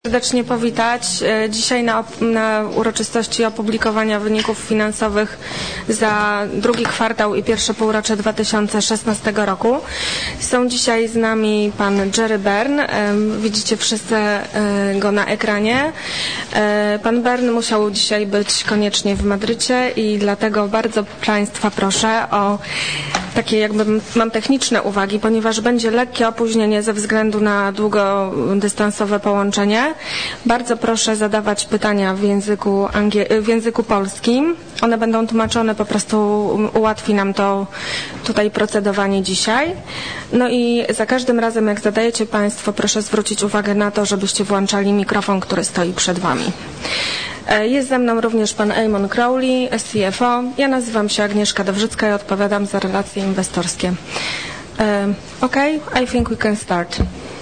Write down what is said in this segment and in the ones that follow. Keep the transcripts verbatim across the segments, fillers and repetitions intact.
Serdecznie powitać. Dzisiaj na, na uroczystości opublikowania wyników finansowych za drugi kwartał i pierwsze półrocze dwa tysiące szesnastego roku. Są dzisiaj z nami pan Jerry Byrne. Widzicie wszyscy go na ekranie. Pan Byrne musiał dzisiaj być koniecznie w Madrycie i dlatego bardzo Państwa proszę o takie jakby mam techniczne uwagi, ponieważ będzie lekkie opóźnienie ze względu na długodystansowe połączenie. Bardzo proszę zadawać pytania w języku, angie- w języku polskim. One będą tłumaczone, po prostu ułatwi nam to tutaj procedowanie dzisiaj. No i za każdym razem, jak zadajecie Państwo, proszę zwrócić uwagę na to, żebyście włączali mikrofon, który stoi przed Wami. Jest ze mną również pan Eamon Crowley, C F O. Ja nazywam się Agnieszka Dowrzycka i odpowiadam za relacje inwestorskie. Ok, I think we can start.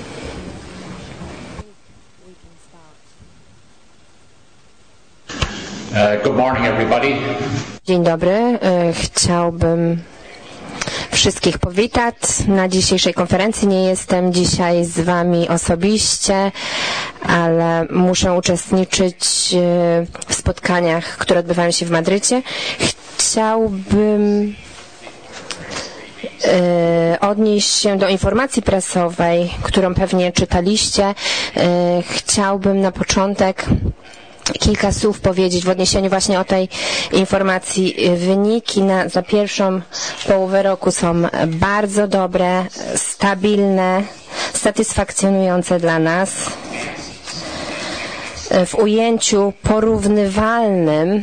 Uh, good morning, everybody. Dzień dobry. Chciałbym wszystkich powitać na dzisiejszej konferencji. Nie jestem dzisiaj z Wami osobiście, ale muszę uczestniczyć w spotkaniach, które odbywają się w Madrycie. Chciałbym odnieść się do informacji prasowej, którą pewnie czytaliście. Chciałbym na początek kilka słów powiedzieć w odniesieniu właśnie o tej informacji. Wyniki na, za pierwszą połowę roku są bardzo dobre, stabilne, satysfakcjonujące dla nas. W ujęciu porównywalnym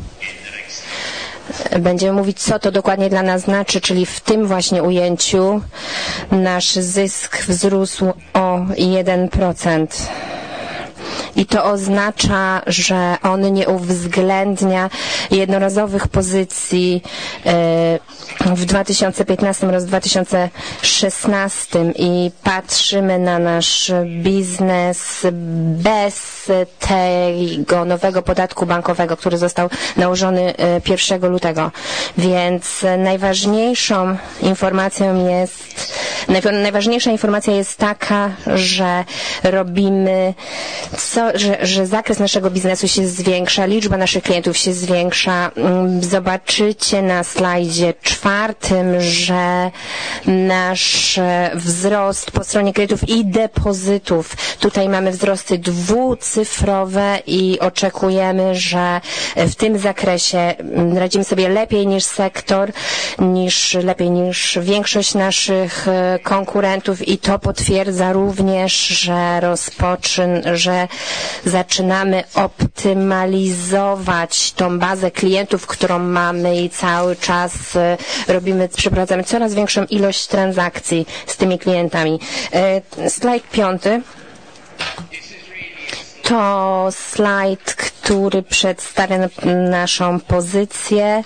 będziemy mówić, co to dokładnie dla nas znaczy, czyli w tym właśnie ujęciu nasz zysk wzrósł o jeden procent. I to oznacza, że on nie uwzględnia jednorazowych pozycji w dwa tysiące piętnastym oraz dwa tysiące szesnastym i patrzymy na nasz biznes bez tego nowego podatku bankowego, który został nałożony pierwszego lutego. Więc najważniejszą informacją jest, najważniejsza informacja jest taka, że robimy co, że, że zakres naszego biznesu się zwiększa, liczba naszych klientów się zwiększa. Zobaczycie na slajdzie czwartym, że nasz wzrost po stronie kredytów i depozytów, tutaj mamy wzrosty dwucyfrowe i oczekujemy, że w tym zakresie radzimy sobie lepiej niż sektor, niż, lepiej niż większość naszych konkurentów i to potwierdza również, że rozpoczyn, że zaczynamy optymalizować tą bazę klientów, którą mamy i cały czas robimy, przeprowadzamy coraz większą ilość transakcji z tymi klientami. Slajd piąty. To slajd, który przedstawia naszą pozycję.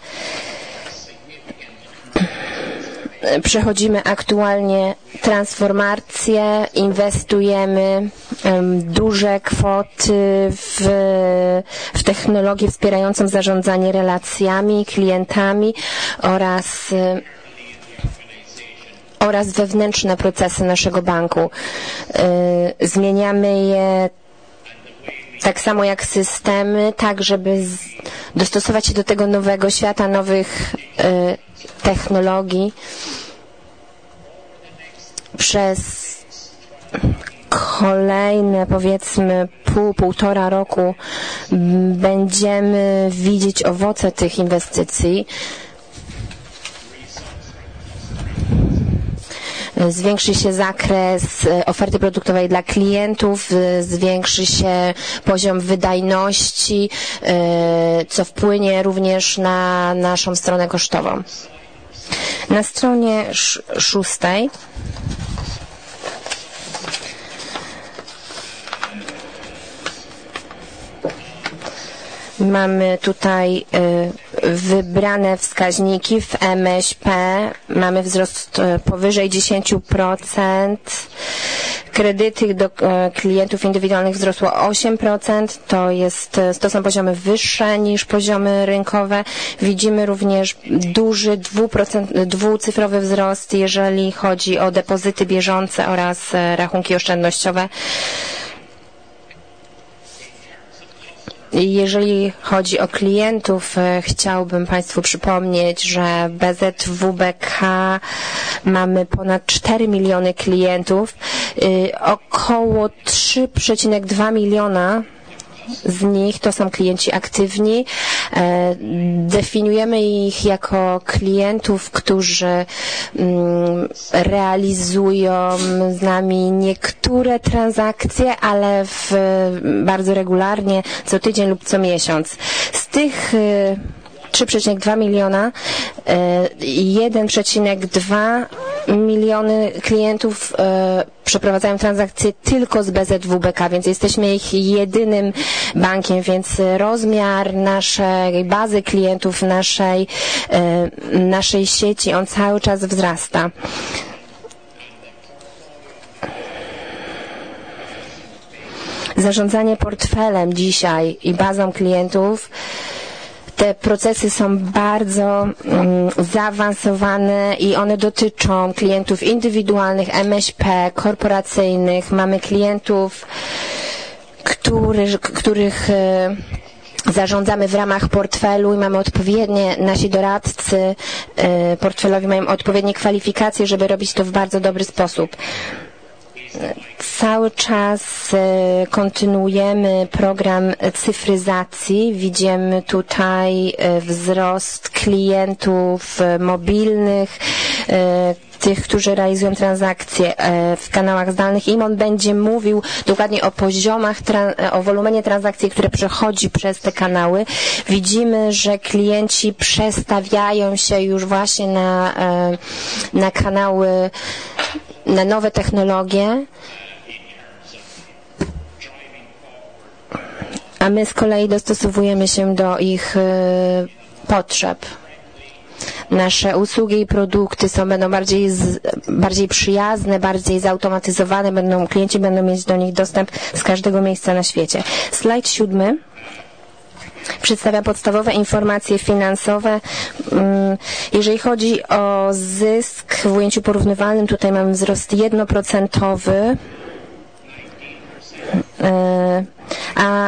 Przechodzimy aktualnie transformację, inwestujemy um, duże kwoty w, w technologię wspierającą zarządzanie relacjami, klientami oraz oraz wewnętrzne procesy naszego banku. Y, zmieniamy je tak samo jak systemy, tak żeby z, dostosować się do tego nowego świata, nowych y, technologii. Przez kolejne powiedzmy pół, półtora roku będziemy widzieć owoce tych inwestycji. Zwiększy się zakres oferty produktowej dla klientów, zwiększy się poziom wydajności, co wpłynie również na naszą stronę kosztową. Na stronie szóstej mamy tutaj wybrane wskaźniki w M S P. Mamy wzrost powyżej dziesięć procent. Kredyty do klientów indywidualnych wzrosło osiem procent. To jest, to są poziomy wyższe niż poziomy rynkowe. Widzimy również duży dwucyfrowy wzrost, jeżeli chodzi o depozyty bieżące oraz rachunki oszczędnościowe. Jeżeli chodzi o klientów, chciałbym Państwu przypomnieć, że B Z W B K mamy ponad cztery miliony klientów, około trzy przecinek dwa miliona z nich to są klienci aktywni. Definiujemy ich jako klientów, którzy realizują z nami niektóre transakcje, ale w, bardzo regularnie, co tydzień lub co miesiąc. Z tych trzy przecinek dwa miliona, jeden przecinek dwa miliony klientów przeprowadzają transakcje tylko z B Z W B K, więc jesteśmy ich jedynym bankiem, więc rozmiar naszej bazy klientów, naszej, naszej sieci, on cały czas wzrasta. Zarządzanie portfelem dzisiaj i bazą klientów, te procesy są bardzo um, zaawansowane i one dotyczą klientów indywidualnych, M S P, korporacyjnych. Mamy klientów, który, których e, zarządzamy w ramach portfelu i mamy odpowiednie, nasi doradcy e, portfelowi mają odpowiednie kwalifikacje, żeby robić to w bardzo dobry sposób. Cały czas kontynuujemy program cyfryzacji. Widzimy tutaj wzrost klientów mobilnych, tych, którzy realizują transakcje w kanałach zdalnych. I on będzie mówił dokładnie o poziomach, o wolumenie transakcji, które przechodzi przez te kanały. Widzimy, że klienci przestawiają się już właśnie na, na kanały, na nowe technologie, a my z kolei dostosowujemy się do ich potrzeb. Nasze usługi i produkty są, będą bardziej, z, bardziej przyjazne, bardziej zautomatyzowane, będą, klienci będą mieć do nich dostęp z każdego miejsca na świecie. Slajd siódmy przedstawia podstawowe informacje finansowe. Jeżeli chodzi o zysk w ujęciu porównywalnym, tutaj mamy wzrost jednoprocentowy, a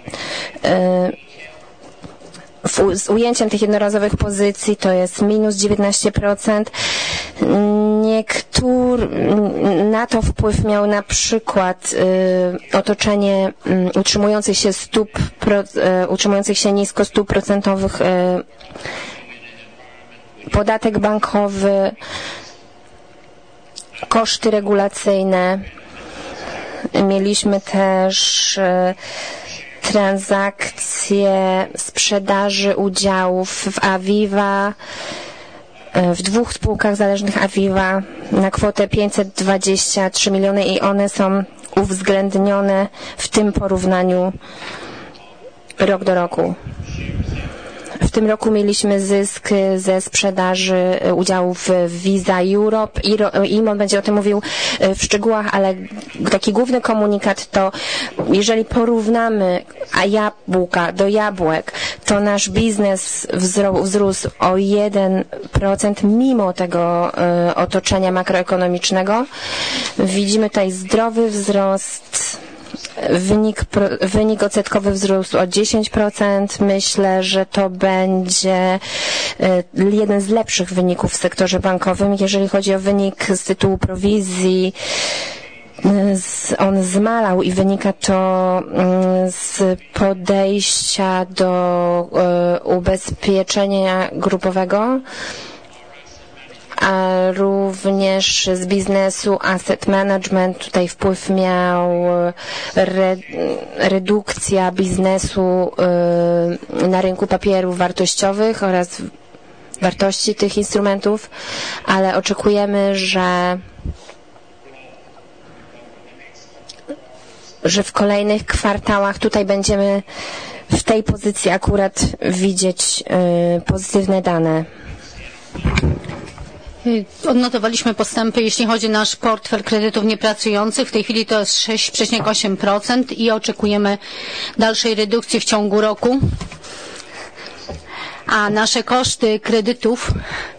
z ujęciem tych jednorazowych pozycji to jest minus dziewiętnaście procent. Niektór, na to wpływ miał na przykład y, otoczenie y, utrzymujących się stóp, pro, y, utrzymujących się nisko stóp procentowych, y, podatek bankowy, koszty regulacyjne. Mieliśmy też y, transakcje sprzedaży udziałów w Aviva, w dwóch spółkach zależnych Aviva na kwotę pięćset dwadzieścia trzy miliony i one są uwzględnione w tym porównaniu rok do roku. W tym roku mieliśmy zysk ze sprzedaży udziałów w Visa Europe. Imon będzie o tym mówił w szczegółach, ale taki główny komunikat to, jeżeli porównamy jabłka do jabłek, to nasz biznes wzrósł o jeden procent mimo tego otoczenia makroekonomicznego. Widzimy tutaj zdrowy wzrost. Wynik, wynik odsetkowy wzrósł o dziesięć procent. Myślę, że to będzie jeden z lepszych wyników w sektorze bankowym. Jeżeli chodzi o wynik z tytułu prowizji, on zmalał i wynika to z podejścia do ubezpieczenia grupowego, a również z biznesu asset management. Tutaj wpływ miał re, redukcja biznesu y, na rynku papierów wartościowych oraz wartości tych instrumentów, ale oczekujemy, że że w kolejnych kwartałach tutaj będziemy w tej pozycji akurat widzieć y, pozytywne dane. Odnotowaliśmy postępy, jeśli chodzi o nasz portfel kredytów niepracujących. W tej chwili to jest sześć przecinek osiem procent i oczekujemy dalszej redukcji w ciągu roku. A nasze koszty kredytów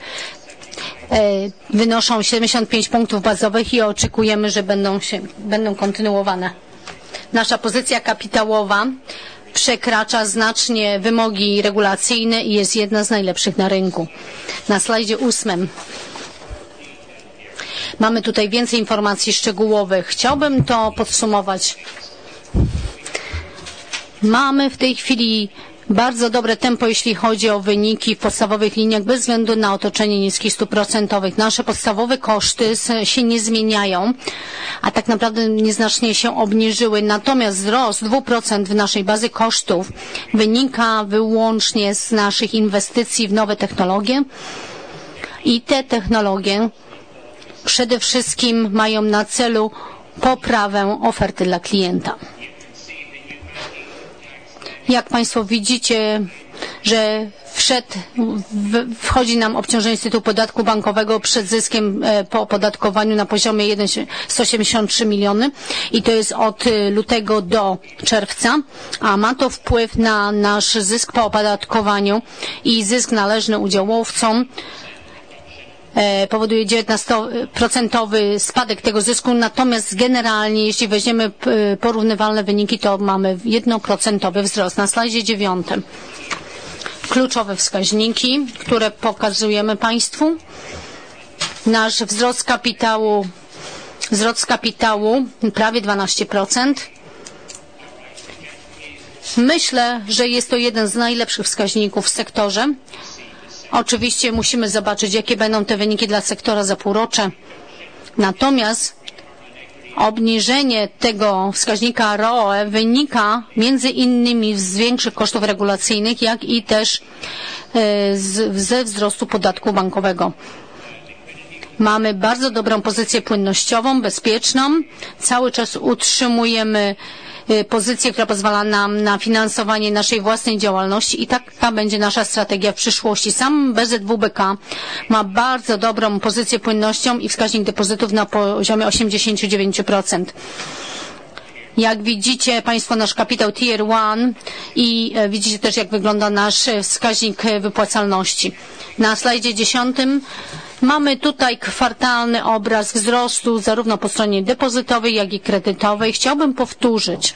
wynoszą siedemdziesiąt pięć punktów bazowych i oczekujemy, że będą, się, będą kontynuowane. Nasza pozycja kapitałowa przekracza znacznie wymogi regulacyjne i jest jedna z najlepszych na rynku. Na slajdzie ósmym mamy tutaj więcej informacji szczegółowych. Chciałbym to podsumować. Mamy w tej chwili bardzo dobre tempo, jeśli chodzi o wyniki w podstawowych liniach, bez względu na otoczenie niskich stóp procentowych. Nasze podstawowe koszty się nie zmieniają, a tak naprawdę nieznacznie się obniżyły. Natomiast wzrost dwa procent w naszej bazy kosztów wynika wyłącznie z naszych inwestycji w nowe technologie i te technologie przede wszystkim mają na celu poprawę oferty dla klienta. Jak Państwo widzicie, że wszedł, wchodzi nam obciążenie z tytułu podatku bankowego przed zyskiem po opodatkowaniu na poziomie sto osiemdziesiąt trzy miliony i to jest od lutego do czerwca, a ma to wpływ na nasz zysk po opodatkowaniu i zysk należny udziałowcom. Powoduje dziewiętnastoprocentowy spadek tego zysku, natomiast generalnie, jeśli weźmiemy porównywalne wyniki, to mamy jednoprocentowy wzrost. Na slajdzie dziewiątym kluczowe wskaźniki, które pokazujemy Państwu. Nasz wzrost kapitału, wzrost kapitału prawie dwanaście procent. Myślę, że jest to jeden z najlepszych wskaźników w sektorze. Oczywiście musimy zobaczyć, jakie będą te wyniki dla sektora za półrocze. Natomiast obniżenie tego wskaźnika R O E wynika między innymi z większych kosztów regulacyjnych, jak i też ze wzrostu podatku bankowego. Mamy bardzo dobrą pozycję płynnościową, bezpieczną. Cały czas utrzymujemy pozycję, która pozwala nam na finansowanie naszej własnej działalności i taka będzie nasza strategia w przyszłości. Sam B Z W B K ma bardzo dobrą pozycję płynnością i wskaźnik depozytów na poziomie osiemdziesiąt dziewięć procent. Jak widzicie Państwo, nasz kapitał Tier jeden i widzicie też, jak wygląda nasz wskaźnik wypłacalności. Na slajdzie dziesiątym mamy tutaj kwartalny obraz wzrostu zarówno po stronie depozytowej, jak i kredytowej. Chciałbym powtórzyć,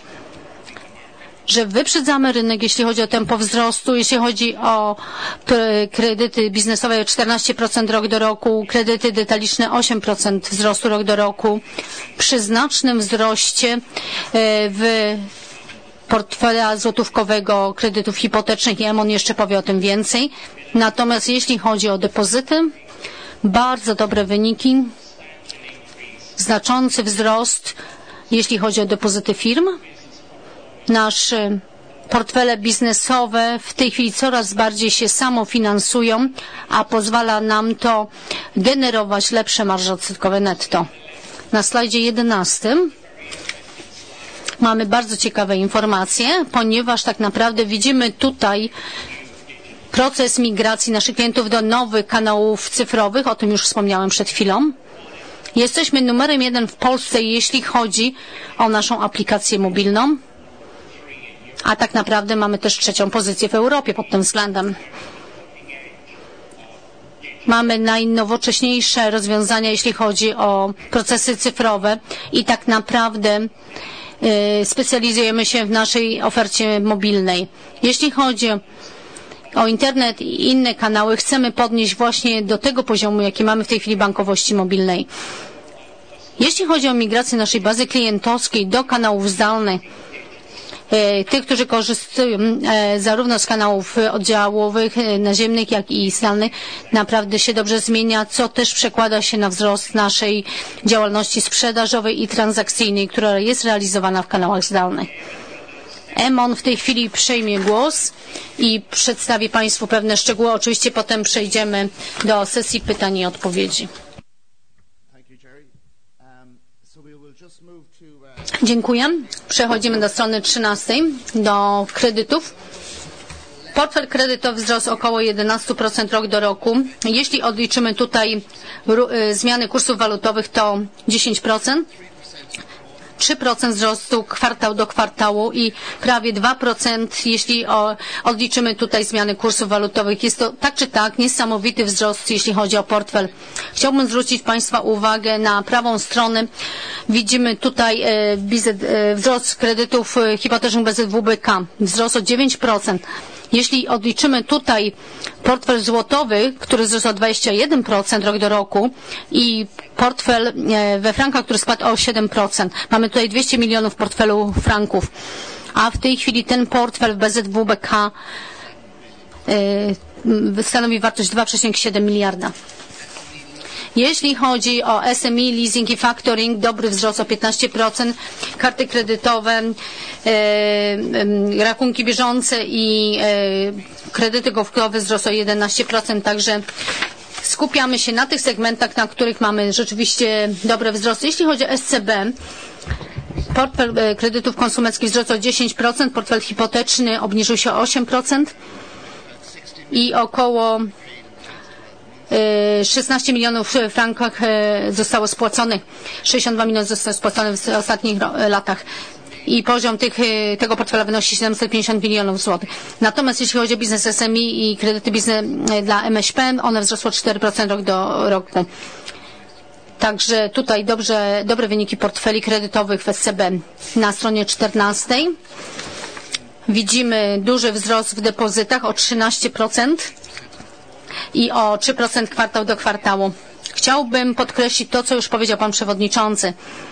że wyprzedzamy rynek, jeśli chodzi o tempo wzrostu, jeśli chodzi o kredyty biznesowe czternaście procent rok do roku, kredyty detaliczne osiem procent wzrostu rok do roku, przy znacznym wzroście w portfela złotówkowego kredytów hipotecznych i Emon jeszcze powie o tym więcej. Natomiast jeśli chodzi o depozyty, bardzo dobre wyniki, znaczący wzrost, jeśli chodzi o depozyty firm. Nasze portfele biznesowe w tej chwili coraz bardziej się samofinansują, a pozwala nam to generować lepsze marże odsetkowe netto. Na slajdzie jedenastym mamy bardzo ciekawe informacje, ponieważ tak naprawdę widzimy tutaj proces migracji naszych klientów do nowych kanałów cyfrowych, o tym już wspomniałem przed chwilą. Jesteśmy numerem jeden w Polsce, jeśli chodzi o naszą aplikację mobilną, a tak naprawdę mamy też trzecią pozycję w Europie pod tym względem. Mamy najnowocześniejsze rozwiązania, jeśli chodzi o procesy cyfrowe i tak naprawdę y, specjalizujemy się w naszej ofercie mobilnej. Jeśli chodzi o internet i inne kanały, chcemy podnieść właśnie do tego poziomu, jaki mamy w tej chwili bankowości mobilnej. Jeśli chodzi o migrację naszej bazy klientowskiej do kanałów zdalnych, tych, którzy korzystają zarówno z kanałów oddziałowych, naziemnych, jak i zdalnych, naprawdę się dobrze zmienia, co też przekłada się na wzrost naszej działalności sprzedażowej i transakcyjnej, która jest realizowana w kanałach zdalnych. Emon w tej chwili przejmie głos i przedstawi Państwu pewne szczegóły. Oczywiście potem przejdziemy do sesji pytań i odpowiedzi. Dziękuję. Przechodzimy do strony trzynastej, do kredytów. Portfel kredytowy wzrósł około jedenaście procent rok do roku. Jeśli odliczymy tutaj zmiany kursów walutowych, to dziesięć procent. trzy procent wzrostu kwartał do kwartału i prawie dwa procent, jeśli o, odliczymy tutaj zmiany kursów walutowych. Jest to tak czy tak niesamowity wzrost, jeśli chodzi o portfel. Chciałbym zwrócić Państwa uwagę na prawą stronę. Widzimy tutaj e, bizet, e, wzrost kredytów e, hipotecznych B Z W B K. Wzrost o dziewięć procent. Jeśli odliczymy tutaj portfel złotowy, który wzrósł o dwadzieścia jeden procent rok do roku i portfel we frankach, który spadł o siedem procent. Mamy tutaj dwieście milionów portfelu franków, a w tej chwili ten portfel w B Z W B K y, stanowi wartość dwa przecinek siedem miliarda. Jeśli chodzi o S M E, leasing i factoring, dobry wzrost o piętnaście procent, karty kredytowe, e, e, rachunki bieżące i e, kredyty gotówkowe wzrosły o jedenaście procent, także skupiamy się na tych segmentach, na których mamy rzeczywiście dobre wzrosty. Jeśli chodzi o S C B, portfel e, kredytów konsumenckich wzrósł o dziesięć procent, portfel hipoteczny obniżył się o osiem procent i około szesnaście milionów w frankach zostało spłaconych, sześćdziesiąt dwa miliony zostało spłacone w ostatnich latach i poziom tych, tego portfela wynosi siedemset pięćdziesiąt milionów złotych. Natomiast jeśli chodzi o biznes S M E i kredyty biznes dla M S P, one wzrosły o cztery procent rok do roku. Także tutaj dobrze, dobre wyniki portfeli kredytowych w S C B. Na stronie czternastej widzimy duży wzrost w depozytach o trzynaście procent. I o trzy procent kwartał do kwartału. Chciałbym podkreślić to, co już powiedział Pan Przewodniczący.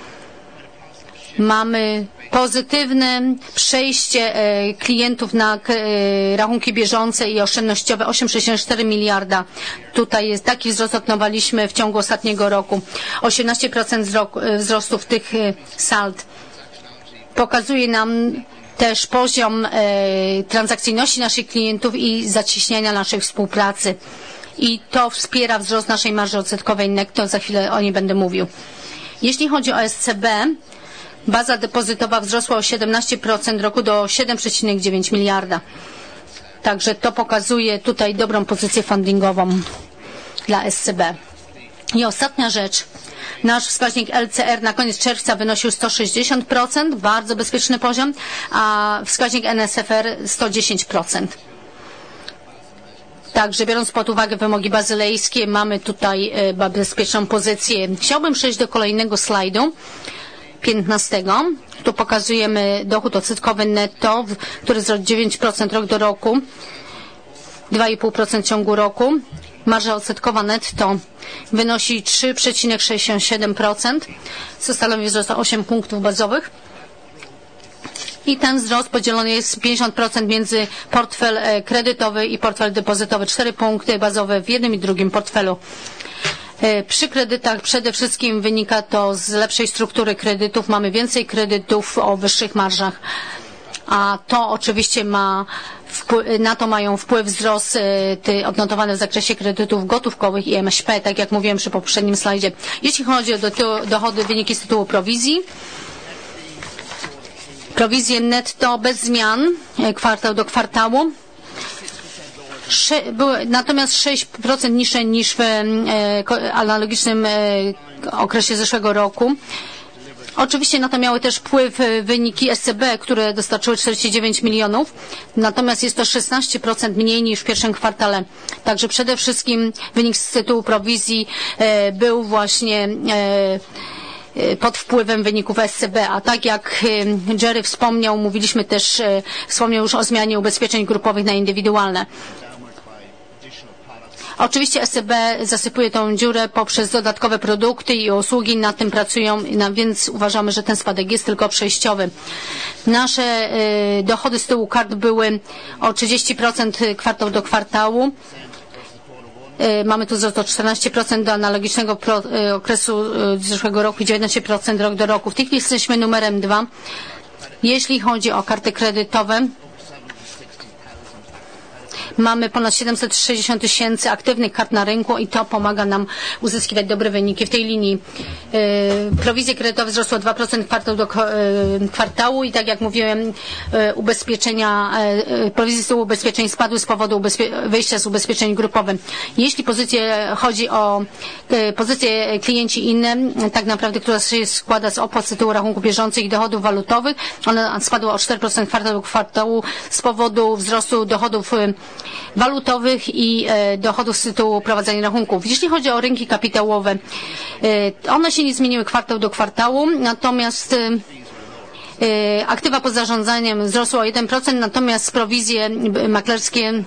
Mamy pozytywne przejście klientów na rachunki bieżące i oszczędnościowe osiem przecinek cztery miliarda. Tutaj jest taki wzrost odnotowaliśmy w ciągu ostatniego roku. osiemnaście procent wzrostu w tych sald. Pokazuje nam też poziom e, transakcyjności naszych klientów i zacieśniania naszej współpracy. I to wspiera wzrost naszej marży odsetkowej netto. Za chwilę o niej będę mówił. Jeśli chodzi o S C B, baza depozytowa wzrosła o siedemnaście procent roku do siedem przecinek dziewięć miliarda. Także to pokazuje tutaj dobrą pozycję fundingową dla S C B. I ostatnia rzecz. Nasz wskaźnik L C R na koniec czerwca wynosił sto sześćdziesiąt procent, bardzo bezpieczny poziom, a wskaźnik N S F R sto dziesięć procent. Także biorąc pod uwagę wymogi bazylejskie, mamy tutaj e, bezpieczną pozycję. Chciałbym przejść do kolejnego slajdu, piętnastego. Tu pokazujemy dochód odsetkowy netto, który wzrósł dziewięć procent rok do roku, dwa i pół procent w ciągu roku. Marża odsetkowa netto wynosi trzy przecinek sześćdziesiąt siedem procent, co stanowi wzrost o osiem punktów bazowych. I ten wzrost podzielony jest pięćdziesiąt procent między portfel kredytowy i portfel depozytowy. cztery punkty bazowe w jednym i drugim portfelu. Przy kredytach przede wszystkim wynika to z lepszej struktury kredytów. Mamy więcej kredytów o wyższych marżach. A to oczywiście ma, na to mają wpływ wzrost odnotowany w zakresie kredytów gotówkowych i M S P, tak jak mówiłem przy poprzednim slajdzie. Jeśli chodzi o dochody, wyniki z tytułu prowizji, prowizje netto bez zmian kwartał do kwartału, były natomiast sześć procent niższe niż w analogicznym okresie zeszłego roku. Oczywiście na to miały też wpływ wyniki S C B, które dostarczyły czterdzieści dziewięć milionów, natomiast jest to szesnaście procent mniej niż w pierwszym kwartale. Także przede wszystkim wynik z tytułu prowizji e, był właśnie e, pod wpływem wyników S C B, a tak jak Jerry wspomniał, mówiliśmy też, e, wspomniał już o zmianie ubezpieczeń grupowych na indywidualne. Oczywiście S C B zasypuje tą dziurę poprzez dodatkowe produkty i usługi, nad tym pracują, więc uważamy, że ten spadek jest tylko przejściowy. Nasze y, dochody z tyłu kart były o trzydzieści procent kwartał do kwartału. Y, mamy tu wzrost o czternaście procent do analogicznego pro, y, okresu y, zeszłego roku i dziewiętnaście procent rok do roku. W tej chwili jesteśmy numerem dwa. Jeśli chodzi o karty kredytowe, Mamy ponad siedemset sześćdziesiąt tysięcy aktywnych kart na rynku i to pomaga nam uzyskiwać dobre wyniki w tej linii. Prowizje kredytowe wzrosły o dwa procent kwartał do kwartału i tak jak mówiłem, ubezpieczenia, prowizje z tytułu ubezpieczeń spadły z powodu wyjścia z ubezpieczeń grupowych. Jeśli pozycje chodzi o pozycje klienci inne, tak naprawdę, która się składa z opłat z tytułu rachunków bieżących i dochodów walutowych, ona spadła o cztery procent kwartał do kwartału z powodu wzrostu dochodów walutowych i dochodów z tytułu prowadzenia rachunków. Jeśli chodzi o rynki kapitałowe, one się nie zmieniły kwartał do kwartału, natomiast aktywa pod zarządzaniem wzrosły o jeden procent, natomiast prowizje maklerskie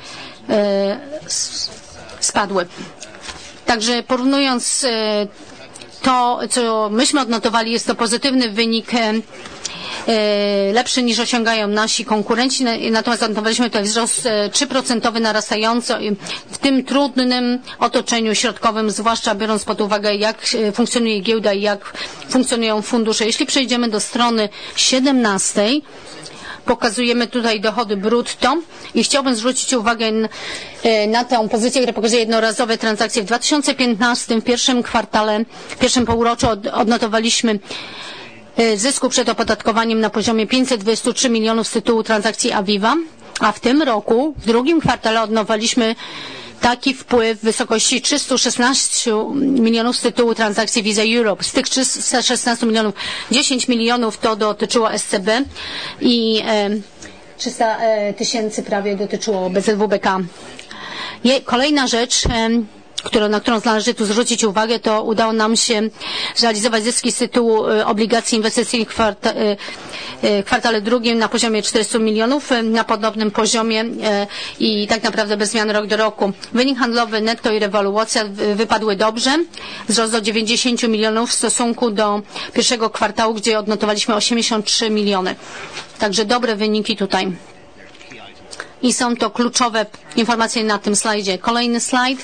spadły. Także porównując to, co myśmy odnotowali, jest to pozytywny wynik, lepszy niż osiągają nasi konkurenci, natomiast odnotowaliśmy tutaj wzrost trzy procent narastająco w tym trudnym otoczeniu środkowym, zwłaszcza biorąc pod uwagę, jak funkcjonuje giełda i jak funkcjonują fundusze. Jeśli przejdziemy do strony siedemnastej, pokazujemy tutaj dochody brutto i chciałbym zwrócić uwagę na tę pozycję, która pokazuje jednorazowe transakcje. W dwa tysiące piętnastym w pierwszym kwartale, w pierwszym półroczu odnotowaliśmy zysku przed opodatkowaniem na poziomie pięćset dwadzieścia trzy milionów z tytułu transakcji Aviva, a w tym roku, w drugim kwartale odnotowaliśmy taki wpływ w wysokości trzysta szesnaście milionów z tytułu transakcji Visa Europe. Z tych trzysta szesnaście milionów, dziesięć milionów to dotyczyło S C B i e, trzysta tysięcy prawie dotyczyło B Z W B K. Je, kolejna rzecz, e, Którą, na którą należy tu zwrócić uwagę, to udało nam się zrealizować zyski z tytułu obligacji inwestycyjnych w kwarta, kwartale drugim na poziomie czterystu milionów, na podobnym poziomie i tak naprawdę bez zmian rok do roku. Wynik handlowy netto i rewaluacja wypadły dobrze, wzrost do dziewięćdziesięciu milionów w stosunku do pierwszego kwartału, gdzie odnotowaliśmy osiemdziesiąt trzy miliony. Także dobre wyniki tutaj. I są to kluczowe informacje na tym slajdzie. Kolejny slajd.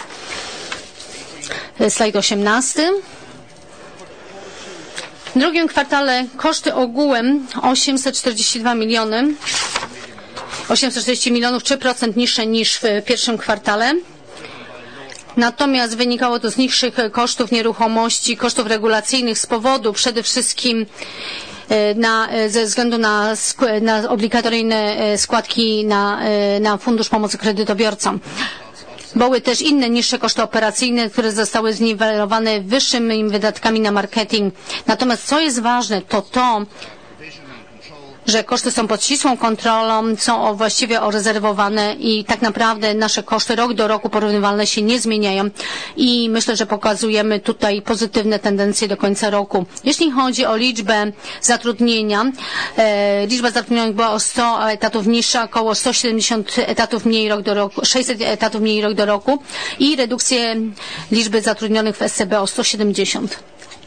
Slajd osiemnasty. W drugim kwartale koszty ogółem osiemset czterdzieści dwa miliony, osiemset czterdzieści milionów, trzy procent niższe niż w pierwszym kwartale. Natomiast wynikało to z niższych kosztów nieruchomości, kosztów regulacyjnych z powodu przede wszystkim Na, ze względu na, na obligatoryjne składki na, na Fundusz Pomocy Kredytobiorcom. Były też inne niższe koszty operacyjne, które zostały zniwelowane wyższymi wydatkami na marketing. Natomiast co jest ważne, to to, że koszty są pod ścisłą kontrolą, są właściwie orezerwowane i tak naprawdę nasze koszty rok do roku porównywalne się nie zmieniają i myślę, że pokazujemy tutaj pozytywne tendencje do końca roku. Jeśli chodzi o liczbę zatrudnienia, e, liczba zatrudnionych była o sto etatów niższa, około sto siedemdziesiąt etatów mniej rok do roku, sześćset etatów mniej rok do roku i redukcję liczby zatrudnionych w S C B o sto siedemdziesiąt.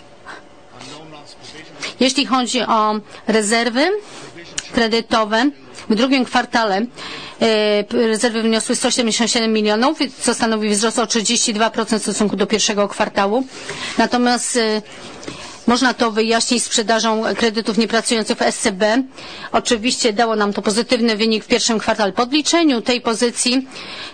Jeśli chodzi o rezerwy kredytowe, w drugim kwartale e, rezerwy wyniosły sto siedemdziesiąt siedem milionów, co stanowi wzrost o trzydzieści dwa procent w stosunku do pierwszego kwartału. Natomiast e, można to wyjaśnić sprzedażą kredytów niepracujących w S C B. Oczywiście dało nam to pozytywny wynik w pierwszym kwartale. Po odliczeniu tej pozycji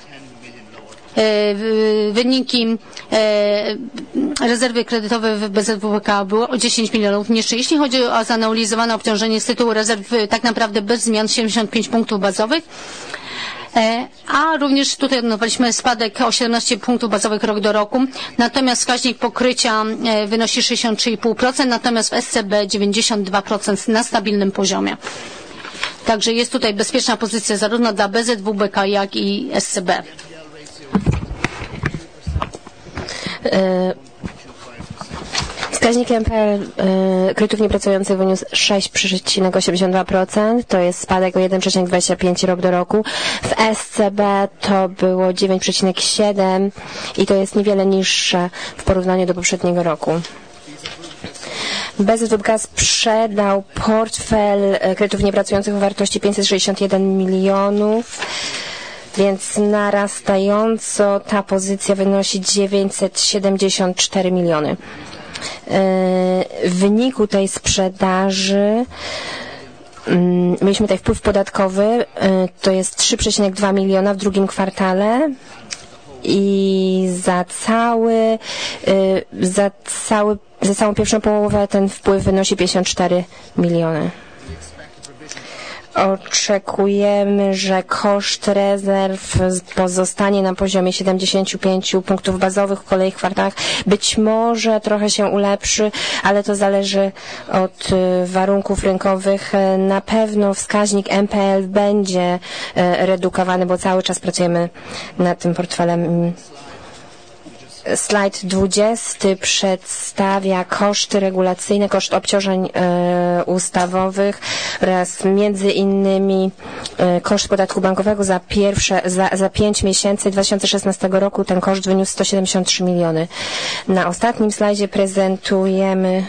wyniki rezerwy kredytowej w B Z W B K było o dziesięć milionów niższe. Jeśli chodzi o zanalizowane obciążenie z tytułu rezerw, tak naprawdę bez zmian siedemdziesiąt pięć punktów bazowych, a również tutaj odnotowaliśmy spadek o siedemnaście punktów bazowych rok do roku. Natomiast wskaźnik pokrycia wynosi sześćdziesiąt trzy i pół procent, natomiast w S C B dziewięćdziesiąt dwa procent na stabilnym poziomie. Także jest tutaj bezpieczna pozycja zarówno dla B Z W B K, jak i S C B. Wskaźnik N P L kredytów niepracujących wyniósł sześć przecinek osiemdziesiąt dwa procent, to jest spadek o jeden przecinek dwadzieścia pięć rok do roku. W S C B to było dziewięć przecinek siedem i to jest niewiele niższe w porównaniu do poprzedniego roku. B Z W B K sprzedał portfel kredytów niepracujących o wartości pięćset sześćdziesiąt jeden milionów. Więc narastająco ta pozycja wynosi dziewięćset siedemdziesiąt cztery miliony. W wyniku tej sprzedaży Mieliśmy tutaj wpływ podatkowy, to jest trzy przecinek dwa miliona w drugim kwartale i za cały, za cały, za całą pierwszą połowę ten wpływ wynosi pięćdziesiąt cztery miliony. Oczekujemy, że koszt rezerw pozostanie na poziomie siedemdziesiąt pięć punktów bazowych w kolejnych kwartałach. Być może trochę się ulepszy, ale to zależy od warunków rynkowych. Na pewno wskaźnik M P L będzie redukowany, bo cały czas pracujemy nad tym portfelem. Slajd dwudziesty przedstawia koszty regulacyjne, koszt obciążeń e, ustawowych oraz między innymi e, koszt podatku bankowego za pierwsze, za, za pięć miesięcy dwa tysiące szesnastego roku ten koszt wyniósł sto siedemdziesiąt trzy miliony. Na ostatnim slajdzie prezentujemy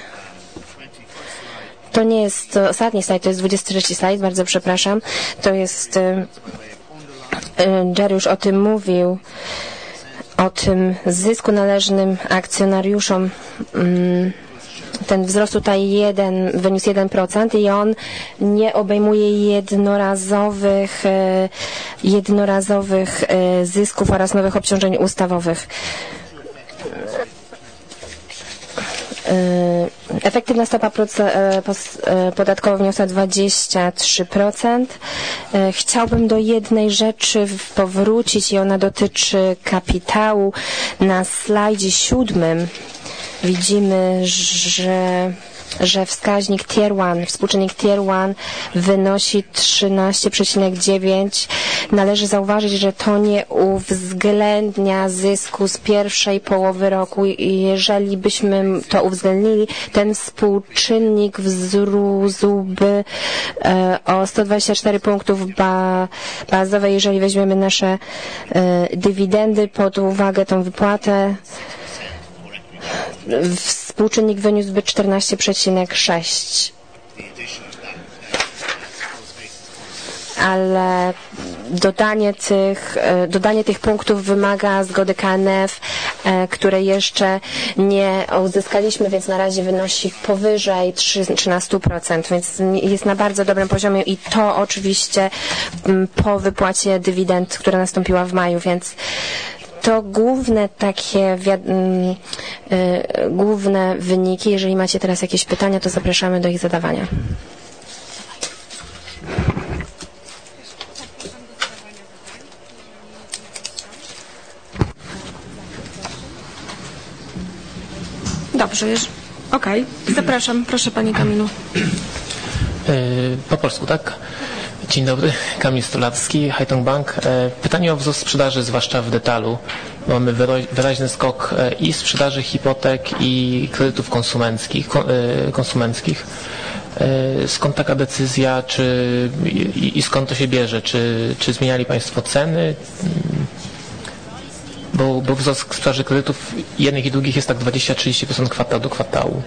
to nie jest to ostatni slajd, to jest dwudziesty trzeci slajd, bardzo przepraszam. To jest e, e, Jerry już o tym mówił, o tym zysku należnym akcjonariuszom. Ten wzrost tutaj jeden, wyniósł jeden procent i on nie obejmuje jednorazowych, jednorazowych zysków oraz nowych obciążeń ustawowych. Efektywna stopa podatkowa wyniosła dwadzieścia trzy procent. Chciałbym do jednej rzeczy powrócić i ona dotyczy kapitału. Na slajdzie siódmym widzimy, że że wskaźnik Tier jeden, współczynnik Tier jeden wynosi trzynaście przecinek dziewięć. Należy zauważyć, że to nie uwzględnia zysku z pierwszej połowy roku i jeżeli byśmy to uwzględnili, ten współczynnik wzrósłby e, o sto dwadzieścia cztery punktów ba, bazowe, jeżeli weźmiemy nasze e, dywidendy pod uwagę, tą wypłatę. Współczynnik wyniósłby czternaście przecinek sześć. Ale dodanie tych, dodanie tych punktów wymaga zgody K N F, które jeszcze nie uzyskaliśmy, więc na razie wynosi powyżej trzynaście procent, więc jest na bardzo dobrym poziomie i to oczywiście po wypłacie dywidend, która nastąpiła w maju, więc to główne takie y, y, główne wyniki. Jeżeli macie teraz jakieś pytania, to zapraszamy do ich zadawania. Dobrze, już. Okej. Okay. Zapraszam. Proszę Pani Kamilu. Po polsku, tak? Dzień dobry, Kamil Stolacki, Haitong Bank. Pytanie o wzrost sprzedaży, zwłaszcza w detalu. Mamy wyraźny skok i sprzedaży hipotek, i kredytów konsumenckich. konsumenckich. Skąd taka decyzja, czy, i, i skąd to się bierze? Czy, czy zmieniali Państwo ceny? Bo, bo wzrost sprzedaży kredytów jednych i drugich jest tak dwadzieścia do trzydziestu procent kwartał do kwartału.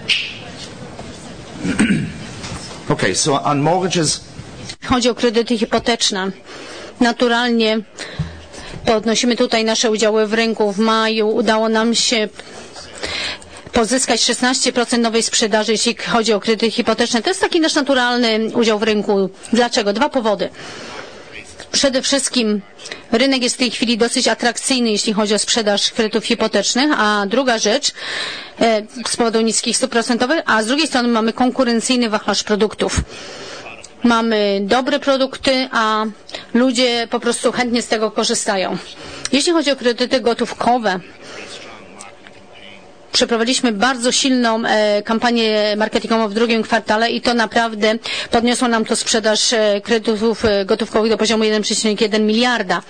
Okay, so on mortgages. Chodzi o kredyty hipoteczne. Naturalnie podnosimy tutaj nasze udziały w rynku. W maju udało nam się pozyskać szesnaście procent nowej sprzedaży, jeśli chodzi o kredyty hipoteczne. To jest taki nasz naturalny udział w rynku. Dlaczego? Dwa powody. Przede wszystkim rynek jest w tej chwili dosyć atrakcyjny, jeśli chodzi o sprzedaż kredytów hipotecznych, a druga rzecz e, z powodu niskich stóp procentowych, a z drugiej strony mamy konkurencyjny wachlarz produktów. Mamy dobre produkty, a ludzie po prostu chętnie z tego korzystają. Jeśli chodzi o kredyty gotówkowe, przeprowadziliśmy bardzo silną e, kampanię marketingową w drugim kwartale i to naprawdę podniosło nam to sprzedaż e, kredytów e, gotówkowych do poziomu jeden przecinek jeden miliarda.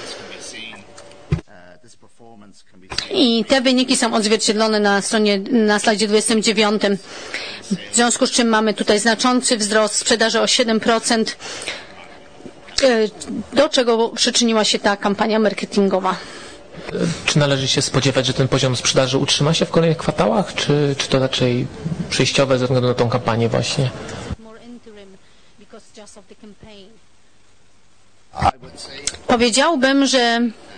I te wyniki są odzwierciedlone na stronie, na slajdzie dwudziestym dziewiątym. W związku z czym mamy tutaj znaczący wzrost sprzedaży o siedem procent, do czego przyczyniła się ta kampania marketingowa. Czy należy się spodziewać, że ten poziom sprzedaży utrzyma się w kolejnych kwartałach, czy, czy to raczej przejściowe ze względu na tą kampanię właśnie? Powiedziałbym, że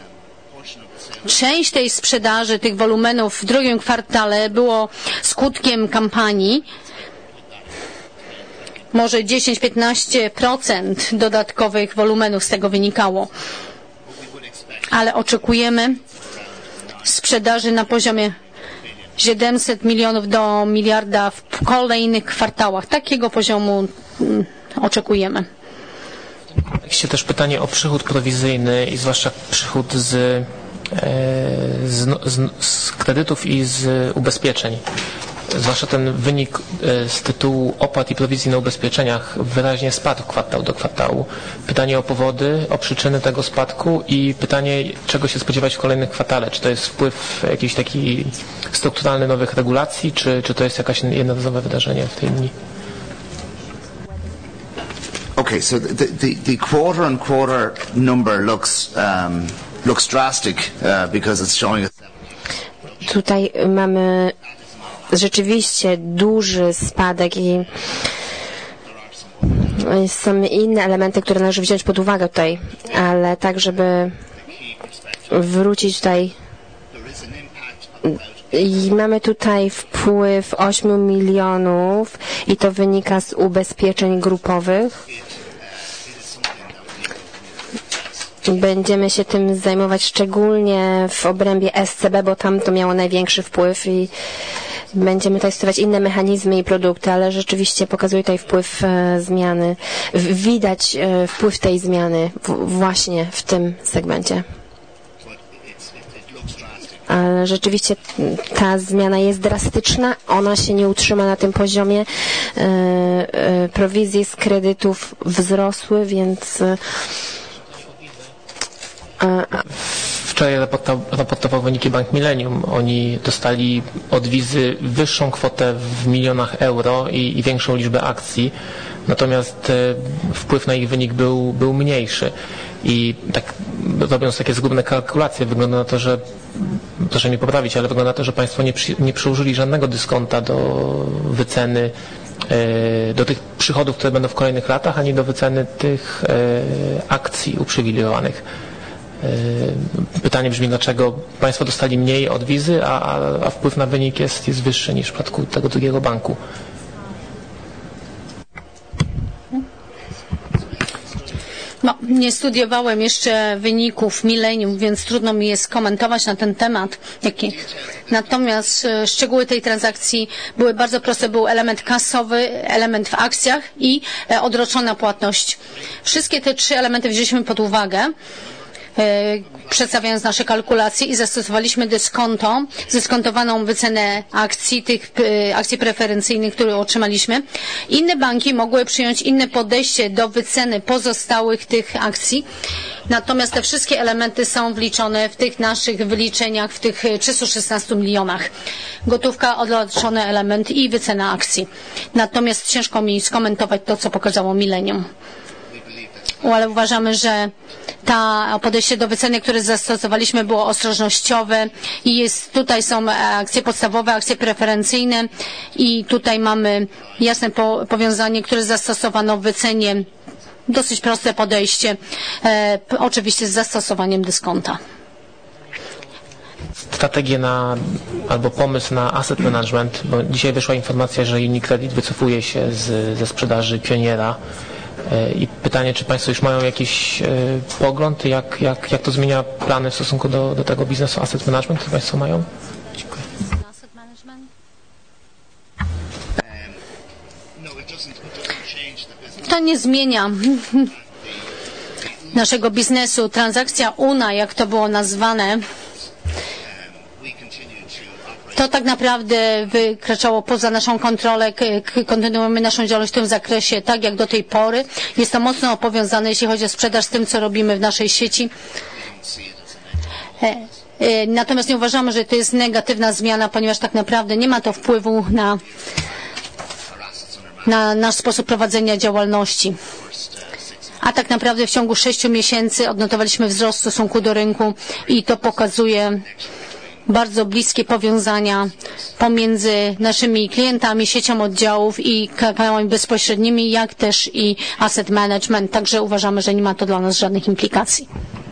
część tej sprzedaży, tych wolumenów w drugim kwartale było skutkiem kampanii. może dziesięć do piętnastu procent dodatkowych wolumenów z tego wynikało. Ale oczekujemy sprzedaży na poziomie siedemset milionów do miliarda w kolejnych kwartałach. Takiego poziomu mm, oczekujemy. Jeszcze też pytanie o przychód prowizyjny i zwłaszcza przychód z, e, z, z, z kredytów i z ubezpieczeń. Zwłaszcza ten wynik z tytułu opłat i prowizji na ubezpieczeniach wyraźnie spadł kwartał do kwartału. Pytanie o powody, o przyczyny tego spadku i pytanie, czego się spodziewać w kolejnych kwartale. Czy to jest wpływ jakiś taki strukturalny nowych regulacji, czy, czy to jest jakaś jednorazowe wydarzenie w tej linii? Okay, so the, the, the quarter on quarter number looks, um, looks drastic uh, because it's showing a... Tutaj mamy rzeczywiście duży spadek i są inne elementy, które należy wziąć pod uwagę tutaj, ale tak, żeby wrócić tutaj i mamy tutaj wpływ ośmiu milionów i to wynika z ubezpieczeń grupowych. Będziemy się tym zajmować szczególnie w obrębie S C B, bo tam to miało największy wpływ i będziemy testować inne mechanizmy i produkty, ale rzeczywiście pokazuje tutaj wpływ e, zmiany. W, widać e, wpływ tej zmiany w, właśnie w tym segmencie. Ale rzeczywiście ta zmiana jest drastyczna, ona się nie utrzyma na tym poziomie. E, e, prowizje z kredytów wzrosły, więc e, Wczoraj raportował wyniki Bank Millennium. Oni dostali od Wizy wyższą kwotę w milionach euro i, i większą liczbę akcji. Natomiast e, wpływ na ich wynik był, był mniejszy. I tak robiąc takie zgubne kalkulacje, wygląda na to, że, proszę mnie poprawić, ale wygląda na to, że Państwo nie, przy, nie przyłożyli żadnego dyskonta do wyceny, e, do tych przychodów, które będą w kolejnych latach, ani do wyceny tych e, akcji uprzywilejowanych. Pytanie brzmi, dlaczego Państwo dostali mniej od Wizy, a, a, a wpływ na wynik jest, jest wyższy niż w przypadku tego drugiego banku. No, nie studiowałem jeszcze wyników Millennium, więc trudno mi jest komentować na ten temat. Jaki? Natomiast e, szczegóły tej transakcji były bardzo proste. Był element kasowy, element w akcjach i e, odroczona płatność. Wszystkie te trzy elementy wzięliśmy pod uwagę, przedstawiając nasze kalkulacje i zastosowaliśmy dyskonto, zdyskontowaną wycenę akcji, tych akcji preferencyjnych, które otrzymaliśmy. Inne banki mogły przyjąć inne podejście do wyceny pozostałych tych akcji, natomiast te wszystkie elementy są wliczone w tych naszych wyliczeniach, w tych trzystu szesnastu milionach. Gotówka, odroczony element i wycena akcji. Natomiast ciężko mi skomentować to, co pokazało Millennium. Ale uważamy, że to podejście do wyceny, które zastosowaliśmy, było ostrożnościowe i jest, tutaj są akcje podstawowe, akcje preferencyjne i tutaj mamy jasne po, powiązanie, które zastosowano w wycenie. Dosyć proste podejście, e, oczywiście z zastosowaniem dyskonta. Strategię na, albo pomysł na asset management, bo dzisiaj wyszła informacja, że UniCredit wycofuje się z, ze sprzedaży Pioniera. I pytanie, czy Państwo już mają jakiś e, pogląd, jak, jak, jak to zmienia plany w stosunku do, do tego biznesu asset management, który Państwo mają? Dziękuję. To nie zmienia naszego biznesu. Transakcja U N A, jak to było nazwane, to tak naprawdę wykraczało poza naszą kontrolę. Kontynuujemy naszą działalność w tym zakresie tak jak do tej pory. Jest to mocno powiązane, jeśli chodzi o sprzedaż, z tym, co robimy w naszej sieci. Natomiast nie uważamy, że to jest negatywna zmiana, ponieważ tak naprawdę nie ma to wpływu na, na nasz sposób prowadzenia działalności. A tak naprawdę w ciągu sześciu miesięcy odnotowaliśmy wzrost w stosunku do rynku i to pokazuje bardzo bliskie powiązania pomiędzy naszymi klientami, siecią oddziałów i kanałami bezpośrednimi, jak też i asset management. Także uważamy, że nie ma to dla nas żadnych implikacji.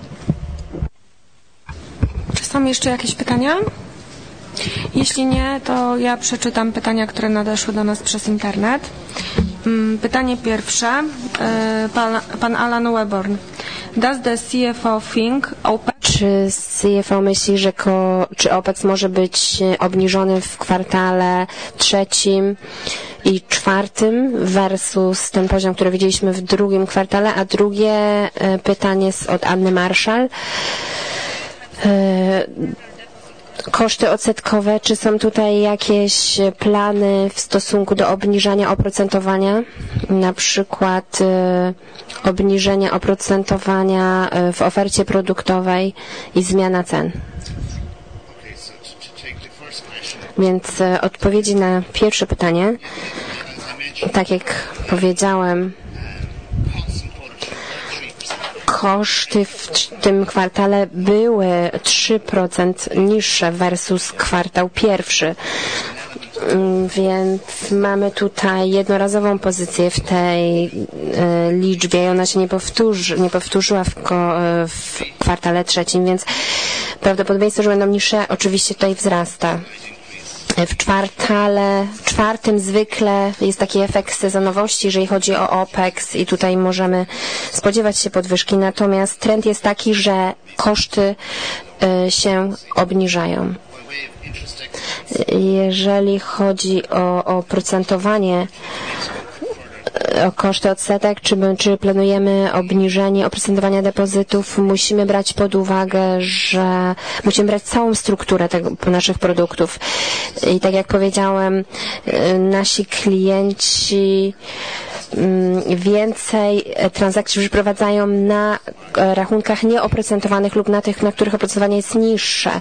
Czy są jeszcze jakieś pytania? Jeśli nie, to ja przeczytam pytania, które nadeszły do nas przez internet. Pytanie pierwsze. Pan, pan Alan Webborn. Does the C F O think OPEX... Czy C F O myśli, że ko, czy OPEX może być obniżony w kwartale trzecim i czwartym versus ten poziom, który widzieliśmy w drugim kwartale? A drugie pytanie jest od Anny Marshall. Koszty odsetkowe, czy są tutaj jakieś plany w stosunku do obniżania oprocentowania, na przykład y, obniżenia oprocentowania y, w ofercie produktowej i zmiana cen? Więc y, odpowiedzi na pierwsze pytanie, tak jak powiedziałem, koszty w tym kwartale były trzy procent niższe versus kwartał pierwszy. Więc mamy tutaj jednorazową pozycję w tej y, liczbie i ona się nie, powtórzy, nie powtórzyła w, ko, w kwartale trzecim, więc prawdopodobieństwo, że będą niższe, oczywiście tutaj wzrasta. W kwartale czwartym zwykle jest taki efekt sezonowości, jeżeli chodzi o OPEX i tutaj możemy spodziewać się podwyżki, natomiast trend jest taki, że koszty y, się obniżają. Jeżeli chodzi o, o procentowanie, o koszty odsetek, czy, czy planujemy obniżenie oprocentowania depozytów, musimy brać pod uwagę, że musimy brać całą strukturę tego, naszych produktów. I tak jak powiedziałem, nasi klienci więcej transakcji przeprowadzają na rachunkach nieoprocentowanych lub na tych, na których oprocentowanie jest niższe.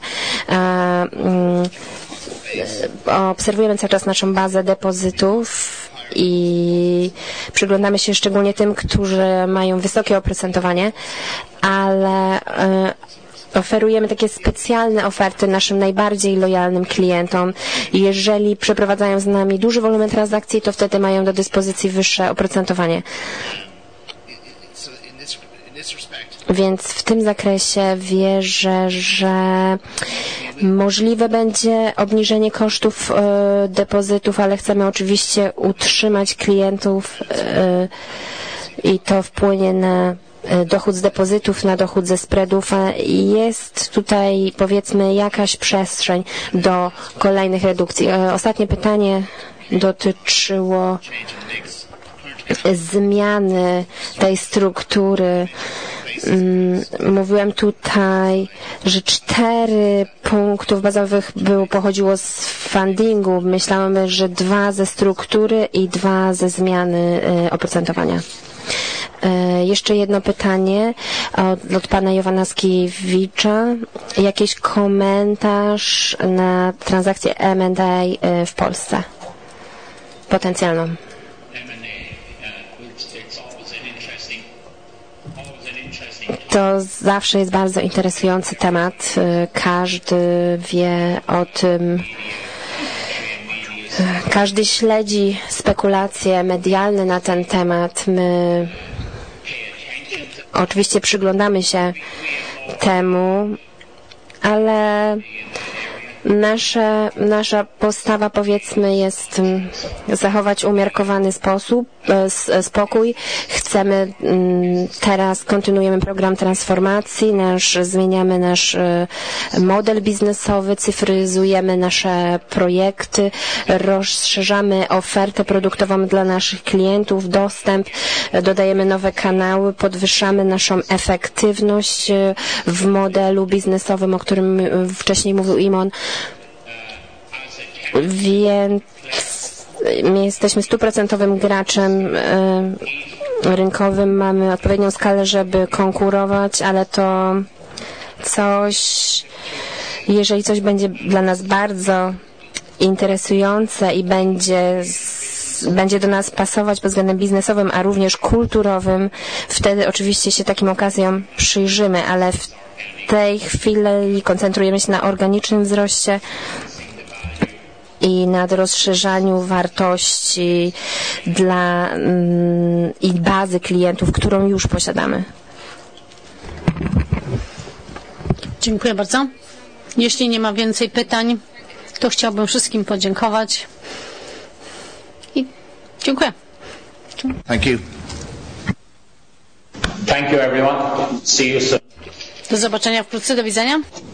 Obserwujemy cały czas naszą bazę depozytów i przyglądamy się szczególnie tym, którzy mają wysokie oprocentowanie, ale oferujemy takie specjalne oferty naszym najbardziej lojalnym klientom. Jeżeli przeprowadzają z nami duży wolumen transakcji, to wtedy mają do dyspozycji wyższe oprocentowanie. Więc w tym zakresie wierzę, że możliwe będzie obniżenie kosztów y, depozytów, ale chcemy oczywiście utrzymać klientów y, i to wpłynie na dochód z depozytów, na dochód ze spreadów. Jest tutaj, powiedzmy, jakaś przestrzeń do kolejnych redukcji. Ostatnie pytanie dotyczyło zmiany tej struktury. Mówiłem tutaj, że cztery punktów bazowych było, pochodziło z fundingu. Myślałem, że dwa ze struktury i dwa ze zmiany oprocentowania. Jeszcze jedno pytanie od, od pana Jowanaskiewicza. Jakiś komentarz na transakcję M and A w Polsce? Potencjalną. To zawsze jest bardzo interesujący temat. Każdy wie o tym. Każdy śledzi spekulacje medialne na ten temat. My oczywiście przyglądamy się temu, ale Nasze, nasza postawa, powiedzmy, jest zachować umiarkowany sposób, spokój. Chcemy, teraz kontynuujemy program transformacji, nasz, zmieniamy nasz model biznesowy, cyfryzujemy nasze projekty, rozszerzamy ofertę produktową dla naszych klientów, dostęp, dodajemy nowe kanały, podwyższamy naszą efektywność w modelu biznesowym, o którym wcześniej mówił Imon. Więc my jesteśmy stuprocentowym graczem rynkowym, mamy odpowiednią skalę, żeby konkurować, ale to coś, jeżeli coś będzie dla nas bardzo interesujące i będzie będzie do nas pasować pod względem biznesowym, a również kulturowym, wtedy oczywiście się takim okazjom przyjrzymy, ale w tej chwili koncentrujemy się na organicznym wzroście i nad rozszerzaniu wartości dla mm, i bazy klientów, którą już posiadamy. Dziękuję bardzo. Jeśli nie ma więcej pytań, to chciałbym wszystkim podziękować i dziękuję. question. Thank you. Thank you, everyone. See you soon. Do zobaczenia wkrótce. Do widzenia.